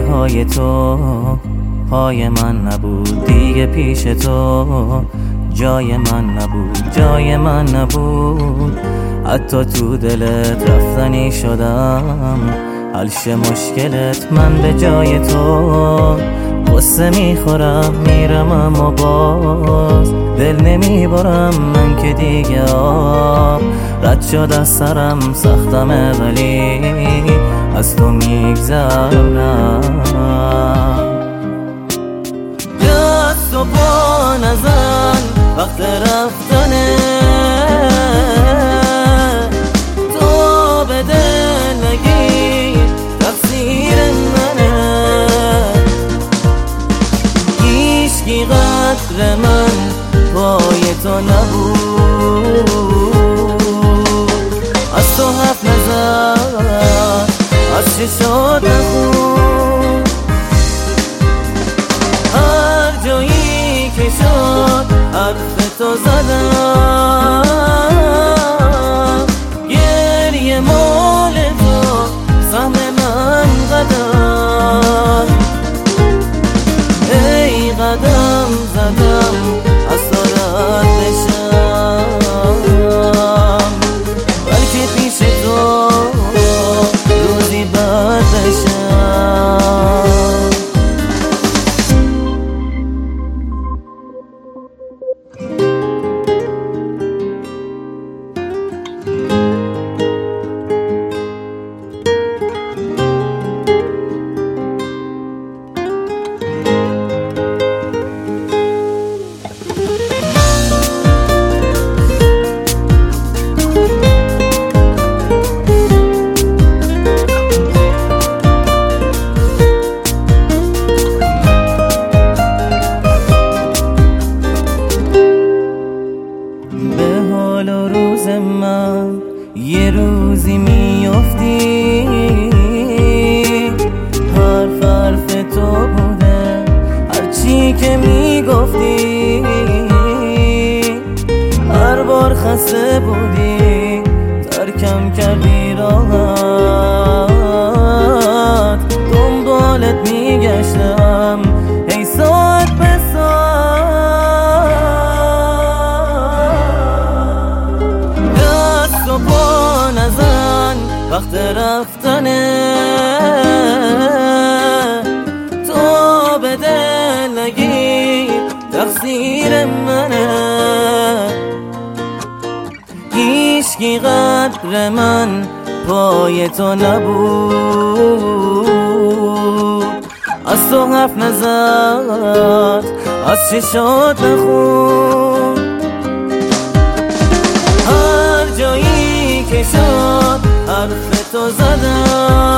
های تو پای من نبود دیگه، پیش تو جای من نبود، جای من نبود. حتی تو دلت رفتنی شدم، حل شه مشکلت من به جای تو. قصه میخورم میرم اما باز دل نمیبرم من که دیگه آب رد شد از سرم، سختمه ولی از تو میگذرم. دست و پا نزن وقت رفتنه، تو به دل نگیر تقصیر منه. هیچکی قدر من پای تو نبود، از تو حرف نزد از چشات نخون. هر جایی که شد حرف تو زدم، گریه مال تو سهم من قدم. ای قدم زدم از تو رد بشم، بلکه پیش تو روزی بد بشم. من یه روزی میافتی، حرف تو بوده هرچی که میگفتی. هر بار خسته بودی ترکم کردی راحت، دنبالت میگشتم ای ساعت به پا نزن وقت رفتنه، تو به دل نگیر تقصیر منه. هیچکی قدر من پای تو نبود، از تو حرف نزد از چشات نخون. جایی که شد حرف تو زدم،